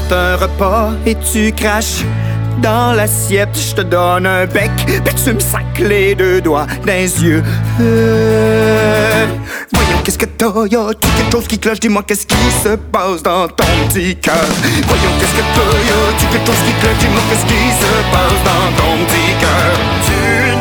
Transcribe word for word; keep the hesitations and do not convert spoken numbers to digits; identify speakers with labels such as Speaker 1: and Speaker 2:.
Speaker 1: t'apporte un repas et tu craches dans l'assiette. Je te donne un bec, puis tu me sacques les deux doigts dans les yeux. Euh... Voyons, qu'est-ce que t'as? Y'a-tu quelque chose qui cloche? Dis-moi, qu'est-ce qui se passe dans ton petit cœur? Voyons, qu'est-ce que t'as? Y'a-tu quelque chose qui cloche? Dis-moi, qu'est-ce qui se passe dans ton petit cœur? Tu